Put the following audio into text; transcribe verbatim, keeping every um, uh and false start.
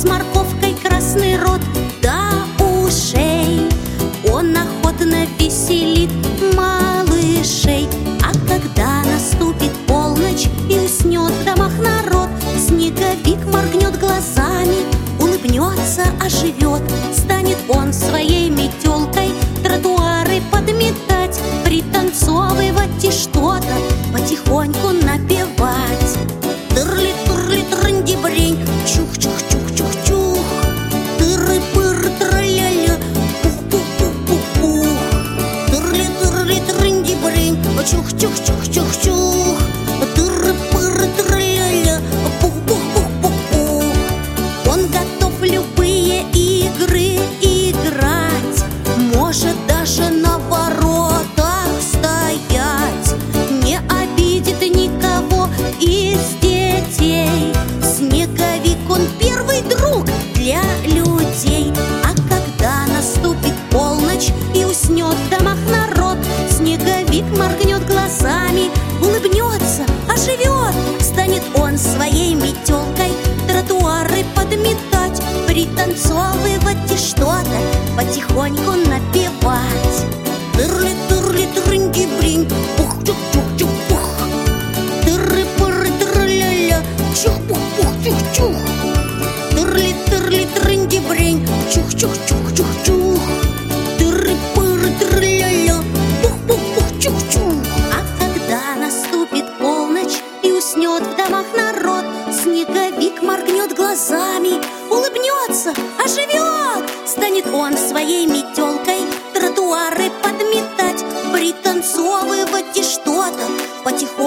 с морковкой красный рот до ушей. Он охотно веселит малышей. А когда наступит полночь и уснет в домах народ, снеговик моргнет глазами, улыбнется, оживет. Станет он своей метелкой тротуары подметать, пританцовывать и что-то потихоньку напевать. Тырли-тырли-трынди-брень, чух-чух-чух-чух-чух, тыры-пыры-траля-ля, пух-пух-пух-пух-пух. Тырли-тырли-трынди-брень, чух-чух-чух-чух-чух, тыры-пыры-траля-ля, пух-пух-пух-пух-пух. Он готов в любые игры играть, может даже на воротах стоять, не обидит никого из детей. Снеговик, он первый друг для людей. А когда наступит полночь и уснет в домах народ, снеговик моргнет глазами, улыбнется, оживет. Станет он своей метелкой тротуары подметать, пританцовывать и что-то потихоньку напевать. Тырли-тырли-трынди-бринь, пух-чух-чух-чух-пух, тыры-пыры-траля-ля, чух-пух-пух-чух-чух. Тырли-тырли-трынди-бринь, чух-чух-чух-чух-чух, тыры-пыры-траля-ля, пух-пух-пух-чух-чух. А когда наступит полночь и уснет в домах народ, снеговик моргнет глазами, улыбнется, оживет. Станет он своей метелкой тротуары подметать, пританцовывать и что-то потихоньку